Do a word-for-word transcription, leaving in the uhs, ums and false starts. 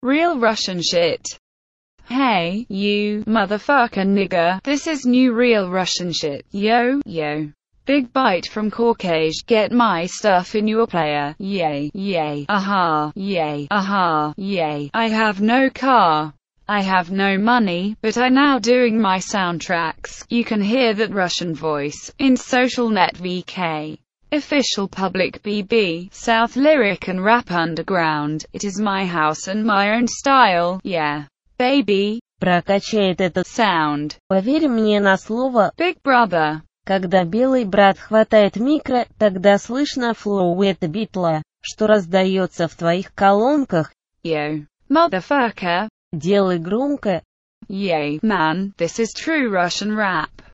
Real Russian shit. Hey, you, motherfucker nigger, this is new real Russian shit, yo, yo. Big bite from Caucasian, get my stuff in your player, yay, yay, aha, yay, aha, yay. I have no car. I have no money, but I now doing my soundtracks. You can hear that Russian voice, in Social Net V K. Official Public B B, South Lyric and Rap Underground. It is my house and my own style, yeah. Baby. Прокачает этот sound. Поверь мне на слово. Big Brother. Когда белый брат хватает микро, тогда слышно флоу это битла, что раздается в твоих колонках. Yo, motherfucker. Делай громко. Yay, man, this is true Russian rap.